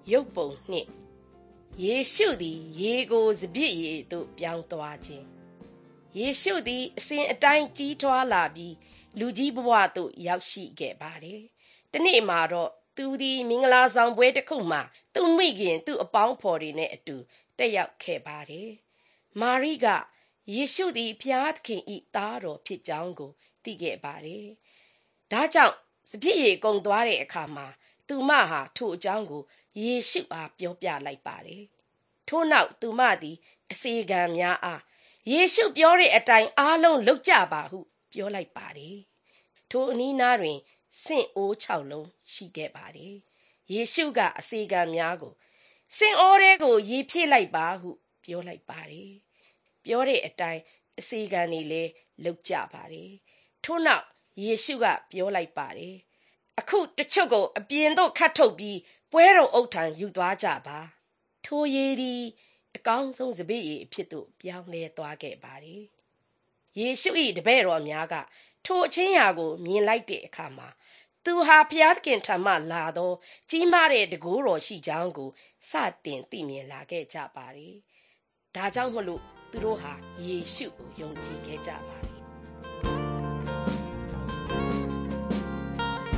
ရုပ်ပုံနှင့်ယေရှုသည်ရေကိုစပျစ်ရည်သို့ပြောင်းသွားခြင်းယေရှုသည်အစဉ်အတိုင်းကြီးထွားလာပြီးလူကြီးဘဝသို့ရောက်ရှိခဲ့ပါတယ်။တနေ့မှာတော့သူသည်မင်္ဂလာဆောင်ပွဲတစ်ခုမှာသူ့မိခင်သူ့အပေါင်းဖော်တွေနဲ့အတူတက်ရောက်ခဲ့ပါတယ်။မာရိကယေရှုသည်ဖျားသခင်၏သားတော်ဖြစ်ကြောင်းကိုသိခဲ့ပါတယ်။ဒါကြောင့်စပျစ်ရည်ကုန်သွားတဲ့အခါမှာသူမဟာထိုအကြောင်းကိုယေရှုအားပြောပြလိုက်ပါတယ်။ထို့နောက်သူမသည်အစေခံများအားယေရှုပြောတဲ့အတိုင်းအားလုံးလုပ်ကြပါဟုပြောလိုက်ပါတယ်။ထိုအနီးနားတွင်ဆင့်အိုး6လုံးရှိခဲ့ပါတယ်။ယေရှုကအစေခံများကိုဆင့်အိုးတွေကိုရေဖြည့်လိုက်ပါဟုပြောလိုက်ပါတယ်။ပြောတဲ့အတိုင်းအစေခံတွေလည်းလုပ်ကြပါတယ်။ထို့နောက်ယေရှုကပြောလိုက်ပါတယ်။အခုတချို့ကိုအပြင်သို့ခတ်ထုတ်ပြီးပွဲတော်အုပ်ထံယူသွားကြပါ။ထိုရေသည်အကောင်းဆုံးစပျစ်ရည်အဖြစ်သို့ပြောင်းလဲသွားခဲ့ပါတယ်။ယေရှု၏တပည့်တော်များကထိုအချင်းရာကိုမြင်လိုက်တဲ့အခါမှာသူဟာဘုရားသခင်ထံမှလာသောကြီးမားတဲ့တန်ခိုးတော်ရှိကြောင်းကိုစတင်သိမြင်လာခဲ့ကြပါတယ်။ဒါကြောင့်မလို့သူတို့ဟာယေရှုကိုယုံကြည်ခဲ့ကြပါ